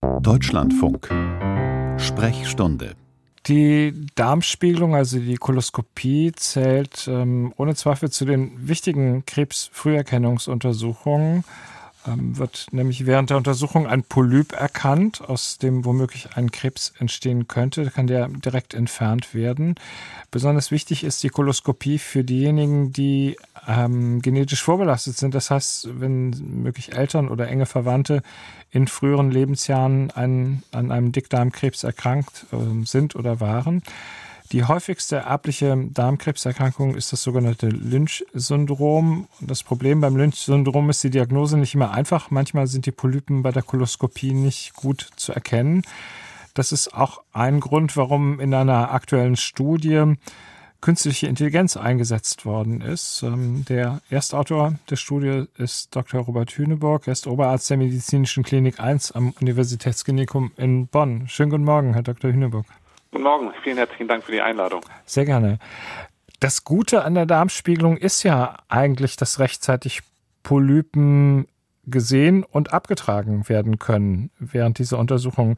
Deutschlandfunk. Sprechstunde. Die Darmspiegelung, also die Koloskopie, zählt ohne Zweifel zu den wichtigen Krebsfrüherkennungsuntersuchungen. Wird nämlich während der Untersuchung ein Polyp erkannt, aus dem womöglich ein Krebs entstehen könnte. Da kann der direkt entfernt werden. Besonders wichtig ist die Koloskopie für diejenigen, die genetisch vorbelastet sind. Das heißt, wenn möglich Eltern oder enge Verwandte in früheren Lebensjahren an einem Dickdarmkrebs erkrankt sind oder waren. Die häufigste erbliche Darmkrebserkrankung ist das sogenannte Lynch-Syndrom. Das Problem beim Lynch-Syndrom ist die Diagnose nicht immer einfach. Manchmal sind die Polypen bei der Koloskopie nicht gut zu erkennen. Das ist auch ein Grund, warum in einer aktuellen Studie künstliche Intelligenz eingesetzt worden ist. Der Erstautor der Studie ist Dr. Robert Hüneburg. Er ist Oberarzt der Medizinischen Klinik 1 am Universitätsklinikum in Bonn. Schönen guten Morgen, Herr Dr. Hüneburg. Guten Morgen, vielen herzlichen Dank für die Einladung. Sehr gerne. Das Gute an der Darmspiegelung ist ja eigentlich, dass rechtzeitig Polypen gesehen und abgetragen werden können während dieser Untersuchung.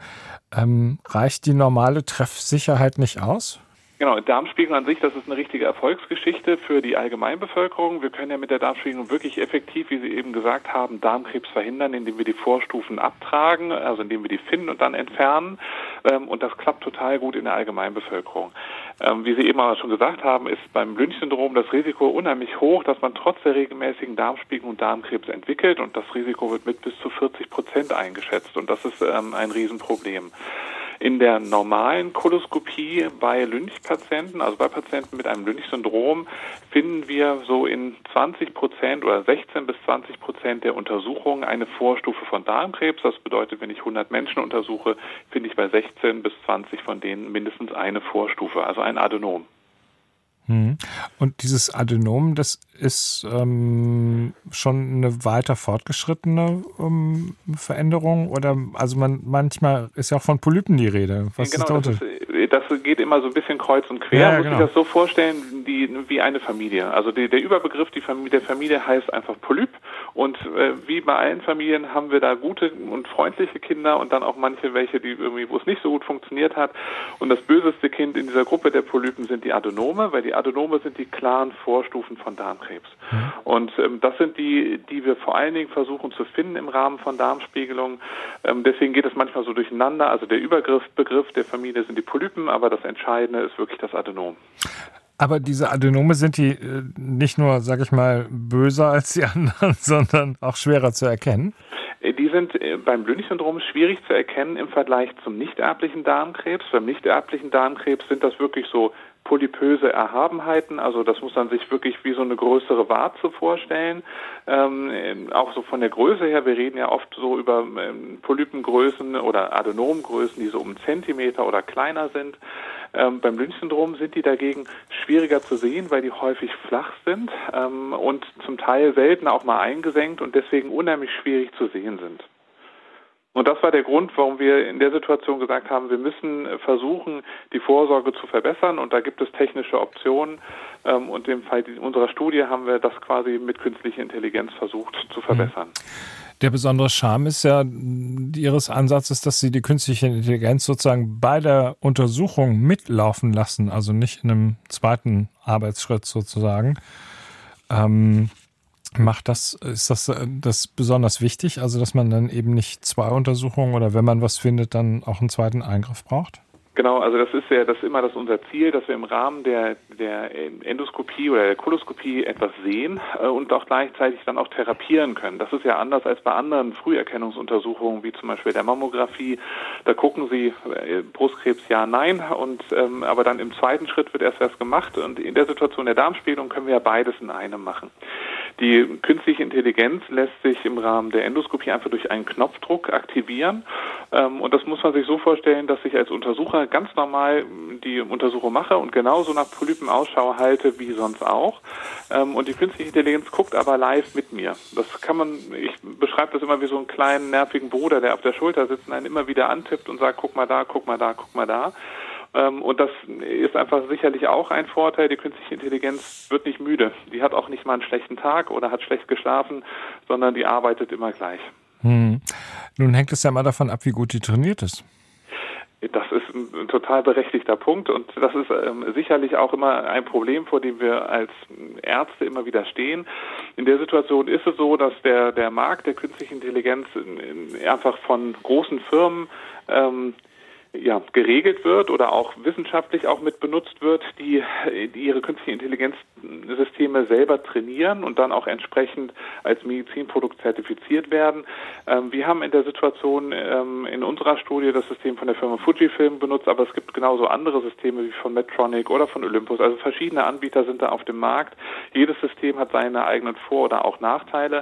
Reicht die normale Treffsicherheit nicht aus? Genau, Darmspiegelung an sich, das ist eine richtige Erfolgsgeschichte für die Allgemeinbevölkerung. Wir können ja mit der Darmspiegelung wirklich effektiv, wie Sie eben gesagt haben, Darmkrebs verhindern, indem wir die Vorstufen abtragen, also indem wir die finden und dann entfernen. Und das klappt total gut in der Allgemeinbevölkerung. Wie Sie eben auch schon gesagt haben, ist beim Lynch-Syndrom das Risiko unheimlich hoch, dass man trotz der regelmäßigen Darmspiegelung Darmkrebs entwickelt. Und das Risiko wird mit bis zu 40% eingeschätzt. Und das ist ein Riesenproblem. In der normalen Koloskopie bei Lynch-Patienten, also bei Patienten mit einem Lynch-Syndrom, finden wir so in 20% oder 16 bis 20% der Untersuchungen eine Vorstufe von Darmkrebs. Das bedeutet, wenn ich 100 Menschen untersuche, finde ich bei 16 bis 20 von denen mindestens eine Vorstufe, also ein Adenom. Und dieses Adenom, das ist schon eine weiter fortgeschrittene Veränderung? Oder also manchmal ist ja auch von Polypen die Rede. Was ist der Unterschied? Das geht immer so ein bisschen kreuz und quer. Ja, muss ich das so vorstellen, wie eine Familie. Also der Überbegriff der Familie heißt einfach Polyp. Und wie bei allen Familien haben wir da gute und freundliche Kinder und dann auch welche, die irgendwie, wo es nicht so gut funktioniert hat. Und das böseste Kind in dieser Gruppe der Polypen sind die Adenome, weil die Adenome sind die klaren Vorstufen von Darmkrebs. Und das sind die wir vor allen Dingen versuchen zu finden im Rahmen von Darmspiegelung. Deswegen geht es manchmal so durcheinander. Also der Begriff der Familie sind die Polypen, aber das Entscheidende ist wirklich das Adenom. Aber diese Adenome, sind die nicht nur, sag ich mal, böser als die anderen, sondern auch schwerer zu erkennen? Die sind beim Lynch-Syndrom schwierig zu erkennen im Vergleich zum nicht-erblichen Darmkrebs. Beim nicht-erblichen Darmkrebs sind das wirklich so polypöse Erhabenheiten, also das muss man sich wirklich wie so eine größere Warze vorstellen. Auch so von der Größe her, wir reden ja oft so über Polypengrößen oder Adenomgrößen, die so um Zentimeter oder kleiner sind. Beim Lynch-Syndrom sind die dagegen schwieriger zu sehen, weil die häufig flach sind und zum Teil selten auch mal eingesenkt und deswegen unheimlich schwierig zu sehen sind. Und das war der Grund, warum wir in der Situation gesagt haben, wir müssen versuchen, die Vorsorge zu verbessern. Und da gibt es technische Optionen. Und im Fall unserer Studie haben wir das quasi mit künstlicher Intelligenz versucht zu verbessern. Der besondere Charme ist ja Ihres Ansatzes, dass Sie die künstliche Intelligenz sozusagen bei der Untersuchung mitlaufen lassen, also nicht in einem zweiten Arbeitsschritt sozusagen. Ist das besonders wichtig, also dass man dann eben nicht zwei Untersuchungen oder wenn man was findet, dann auch einen zweiten Eingriff braucht? Genau, also das ist immer unser Ziel, dass wir im Rahmen der Endoskopie oder der Koloskopie etwas sehen und auch gleichzeitig dann auch therapieren können. Das ist ja anders als bei anderen Früherkennungsuntersuchungen, wie zum Beispiel der Mammographie. Da gucken Sie Brustkrebs ja, nein, aber dann im zweiten Schritt wird erst was gemacht und in der Situation der Darmspiegelung können wir ja beides in einem machen. Die künstliche Intelligenz lässt sich im Rahmen der Endoskopie einfach durch einen Knopfdruck aktivieren. Und das muss man sich so vorstellen, dass ich als Untersucher ganz normal die Untersuchung mache und genauso nach Polypen Ausschau halte wie sonst auch. Und die künstliche Intelligenz guckt aber live mit mir. Ich beschreibe das immer wie so einen kleinen nervigen Bruder, der auf der Schulter sitzt und einen immer wieder antippt und sagt, guck mal da, guck mal da, guck mal da. Und das ist einfach sicherlich auch ein Vorteil. Die künstliche Intelligenz wird nicht müde. Die hat auch nicht mal einen schlechten Tag oder hat schlecht geschlafen, sondern die arbeitet immer gleich. Nun hängt es ja immer davon ab, wie gut die trainiert ist. Das ist ein total berechtigter Punkt und das ist sicherlich auch immer ein Problem, vor dem wir als Ärzte immer wieder stehen. In der Situation ist es so, dass der Markt der künstlichen Intelligenz einfach von großen Firmen geregelt wird oder auch wissenschaftlich auch mit benutzt wird, die ihre künstlichen Intelligenzsysteme selber trainieren und dann auch entsprechend als Medizinprodukt zertifiziert werden. Wir haben in der Situation in unserer Studie das System von der Firma Fujifilm benutzt, aber es gibt genauso andere Systeme wie von Medtronic oder von Olympus. Also verschiedene Anbieter sind da auf dem Markt. Jedes System hat seine eigenen Vor- oder auch Nachteile.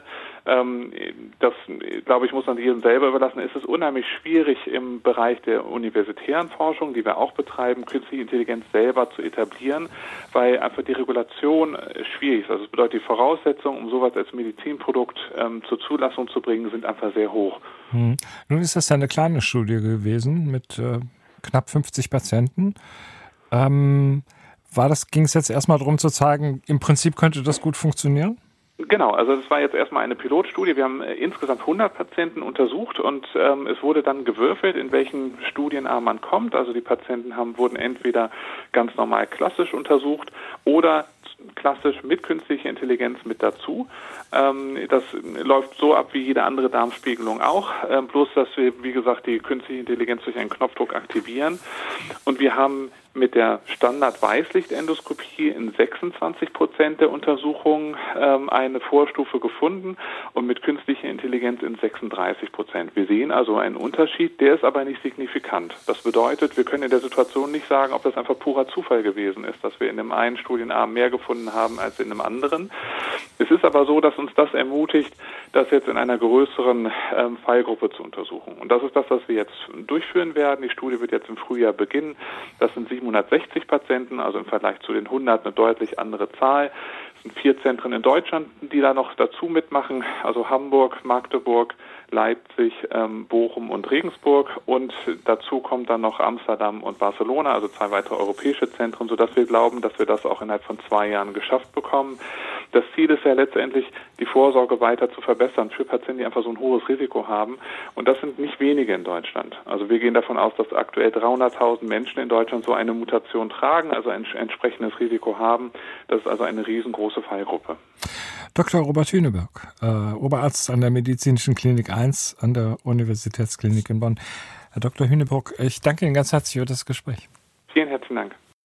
Das, glaube ich, muss man jedem selber überlassen. Es ist unheimlich schwierig im Bereich der universitären Forschung, die wir auch betreiben, künstliche Intelligenz selber zu etablieren, weil einfach die Regulation schwierig ist. Also es bedeutet, die Voraussetzungen, um sowas als Medizinprodukt zur Zulassung zu bringen, sind einfach sehr hoch. Nun ist das ja eine kleine Studie gewesen mit knapp 50 Patienten. Ging es jetzt erstmal darum zu zeigen, im Prinzip könnte das gut funktionieren? Genau, also das war jetzt erstmal eine Pilotstudie. Wir haben insgesamt 100 Patienten untersucht und es wurde dann gewürfelt, in welchen Studienarm man kommt. Also die Patienten wurden entweder ganz normal klassisch untersucht oder klassisch mit künstlicher Intelligenz mit dazu. Das läuft so ab wie jede andere Darmspiegelung auch, bloß dass wir, wie gesagt, die künstliche Intelligenz durch einen Knopfdruck aktivieren. Und wir haben mit der Standard-Weißlichtendoskopie in 26% der Untersuchungen eine Vorstufe gefunden und mit künstlicher Intelligenz in 36%. Wir sehen also einen Unterschied, der ist aber nicht signifikant. Das bedeutet, wir können in der Situation nicht sagen, ob das einfach purer Zufall gewesen ist, dass wir in dem einen Studienarm mehr gefunden haben als in dem anderen. Es ist aber so, dass uns das ermutigt, das jetzt in einer größeren Fallgruppe zu untersuchen. Und das ist das, was wir jetzt durchführen werden. Die Studie wird jetzt im Frühjahr beginnen. Das sind 760 Patienten, also im Vergleich zu den 100 eine deutlich andere Zahl. Es sind 4 Zentren in Deutschland, die da noch dazu mitmachen, also Hamburg, Magdeburg, Leipzig, Bochum und Regensburg und dazu kommt dann noch Amsterdam und Barcelona, also 2 weitere europäische Zentren, sodass wir glauben, dass wir das auch innerhalb von 2 Jahren geschafft bekommen. Das Ziel ist ja letztendlich, die Vorsorge weiter zu verbessern für Patienten, die einfach so ein hohes Risiko haben. Und das sind nicht wenige in Deutschland. Also wir gehen davon aus, dass aktuell 300.000 Menschen in Deutschland so eine Mutation tragen, also ein entsprechendes Risiko haben. Das ist also eine riesengroße Fallgruppe. Dr. Robert Hüneberg, Oberarzt an der Medizinischen Klinik 1 an der Universitätsklinik in Bonn. Herr Dr. Hüneberg, ich danke Ihnen ganz herzlich für das Gespräch. Vielen herzlichen Dank.